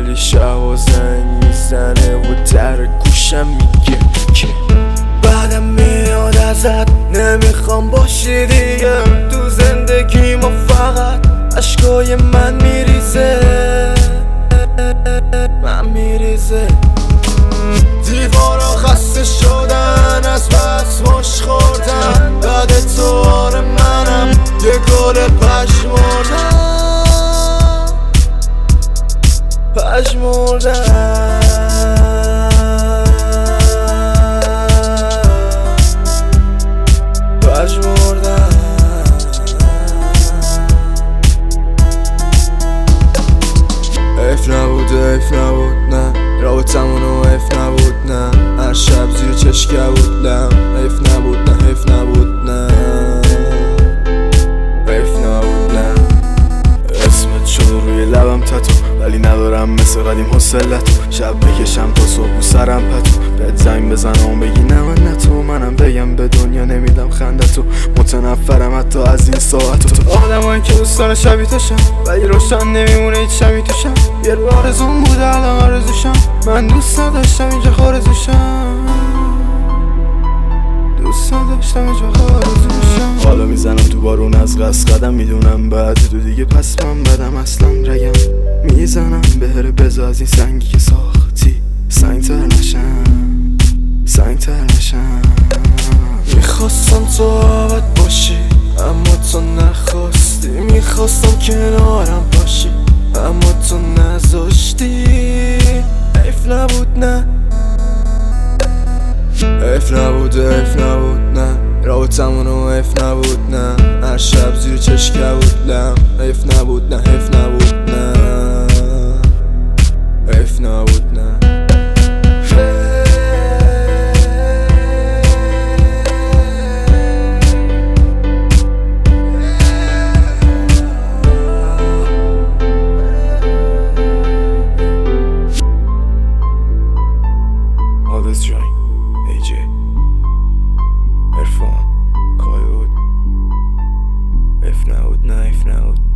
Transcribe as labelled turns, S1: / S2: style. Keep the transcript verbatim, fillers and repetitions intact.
S1: کلی شب و زنگ میزنه و در گوشم میگه که بعدم میاد ازت، نمیخوام باشی دیگه. تو زندگی ما فقط عشقای من میریزه، من میریزه. دیوارا خسته شدن از بس مش خوردن، بعد تو آره منم یه گل پشمردن، پشمردن. اف نبود اف نبود نه، رابطمونو اف نبود نه، هر شب زیر چشکه بودم. اف نبود نه اف نبود نه، اف نبود نه. اسمت شد روی لبم تتو، ولی ندارم مثل قدیم حوصلتو. شب بکشم تا صبح و سرم پتو، بهت زنگ بزنم بگی نه من نه تو، منم بگم به دنیا نمیدم خندتو. متنفرم حتی از این ساعتو. آدمایی که دوستان شبیه توشم ولی روشن نمیمونه هیچ شبیه توشم. یه رو آرزون بوده الان آرزوشم، من دوست نداشتم اینجا خارزوشم، دوست نداشتم اینجا خارزوشم. حالا میزنم تو بارون از قصد قدم، میدونم بعد تو دیگه پس من بدم اصلا رگم. میزنم بهره بزا از این سنگی که ساختی سنگ تر نشم، سنگ تر نشم. میخواستم تو عبد باشی اما تو نخواستی، میخواستم کنارم باشی اما تو نذاشتی. اف نبود نه، اف نبود اف نبود نه، رابطمونو اف نبود نه، هر شب زیر چشکه بودم. اف نبود نه اف نبود نه، اف نبود نه. Always join ای جی عرفان کایود. اف نبود نه اف نبود